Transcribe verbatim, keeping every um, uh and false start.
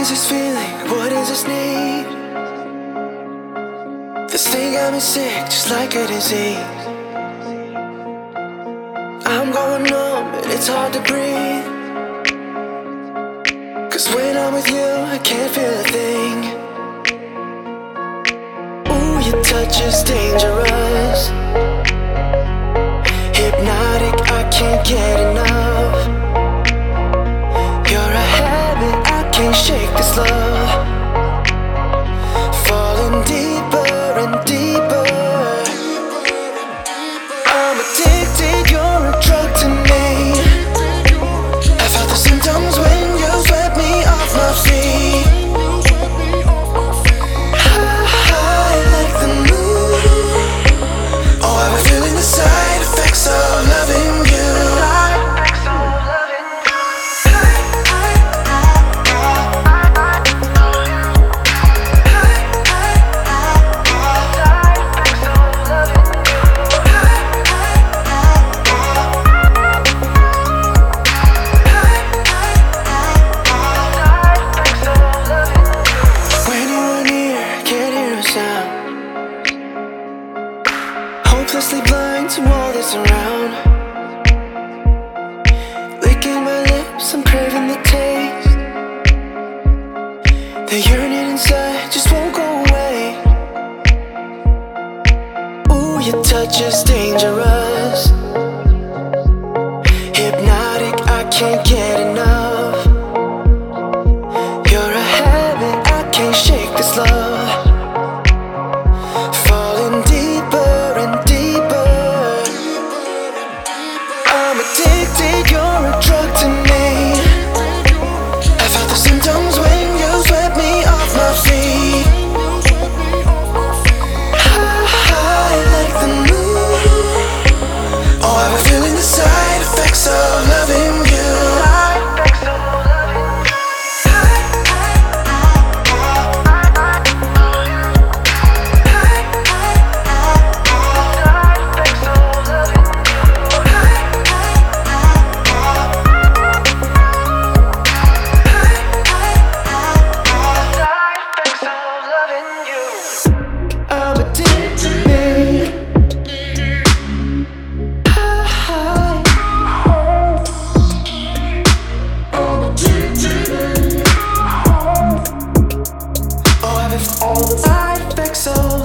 is this feeling? What is this need? This thing got me sick, just like a disease. I'm going numb and it's hard to breathe. Cause when I'm with you, I can't feel a thing. Ooh, your touch is dangerous, hypnotic, I can't get enough. You're a habit, I can't shake this love. Falling deeper and deeper. I'm addicted, you're a drug to me. I felt the symptoms when you swept me off my feet. High like the moon. Oh, I was feeling the side effects of loving you. Hopelessly blind to all that's around. Licking my lips, I'm craving the taste. The yearning inside just won't go away. Ooh, your touch is dangerous, hypnotic, I can't get enough. You're a habit, I can't shake this love. Addicted, you're a drug to me. I felt the symptoms when you swept me off my feet. High like the moon. Oh, I was feeling the side effects of loving you. All the side effects of